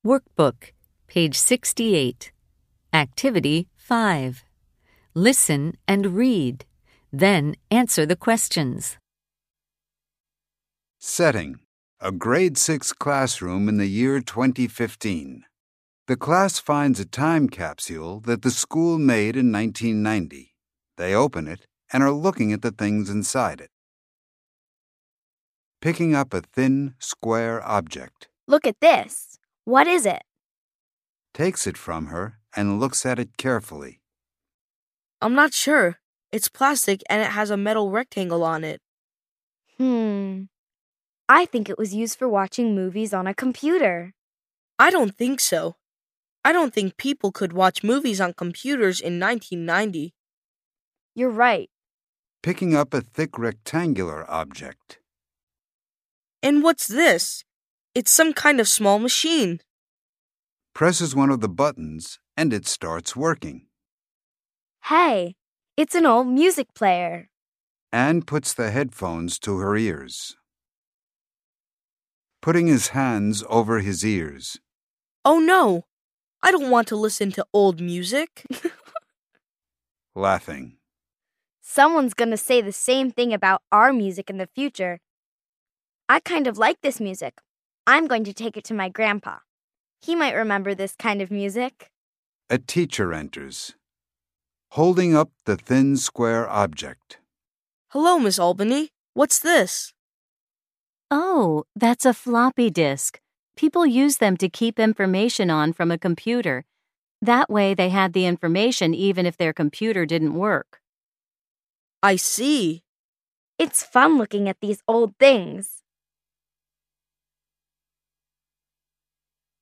Workbook, page 68. Activity 5. Listen and read. Then answer the questions. Setting: a grade 6 classroom in the year 2015. The class finds a time capsule that the school made in 1990. They open it and are looking at the things inside it. Picking up a thin, square object. Look at this. What is it? Takes it from her and looks at it carefully. I'm not sure. It's plastic and it has a metal rectangle on it. I think it was used for watching movies on a computer. I don't think so. I don't think people could watch movies on computers in 1990. You're right. Picking up a thick rectangular object. And what's this? It's some kind of small machine. Presses one of the buttons and it starts working. Hey, it's an old music player. Anne puts the headphones to her ears. Putting his hands over his ears. Oh no! I don't want to listen to old music. Laughing. Someone's gonna say the same thing about our music in the future. I kind of like this music. I'm going to take it to my grandpa. He might remember this kind of music. A teacher enters, holding up the thin square object. Hello, Miss Albany. What's this? Oh, that's a floppy disk. People use them to keep information on from a computer. That way they had the information even if their computer didn't work. I see. It's fun looking at these old things.